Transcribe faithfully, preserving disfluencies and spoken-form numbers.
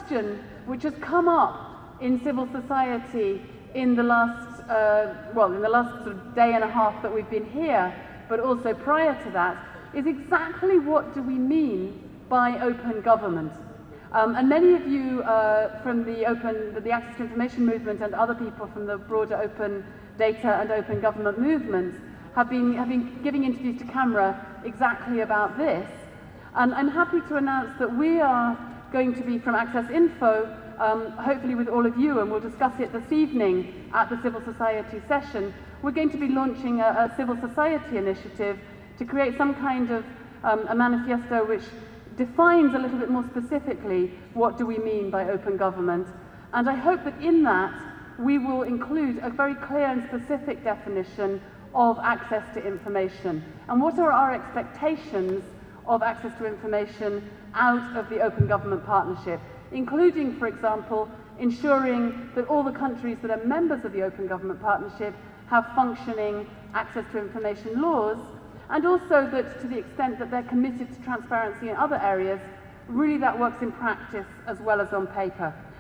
question which has come up in civil society in the last, uh, well, in the last sort of day and a half that we've been here, but also prior to that, is exactly what do we mean by open government? Um, and many of you uh, from the open, the Access to Information movement and other people from the broader open data and open government movements have been, have been giving interviews to camera exactly about this. And I'm happy to announce that we are going to be from Access Info, um, hopefully with all of you, and we'll discuss it this evening at the civil society session. We're going to be launching a, a civil society initiative to create some kind of um, a manifesto which defines a little bit more specifically what do we mean by open government. And I hope that in that we will include a very clear and specific definition of access to information. And what are our expectations of access to information out of the Open Government Partnership, including, for example, ensuring that all the countries that are members of the Open Government Partnership have functioning access to information laws, and also that to the extent that they're committed to transparency in other areas, really that works in practice as well as on paper.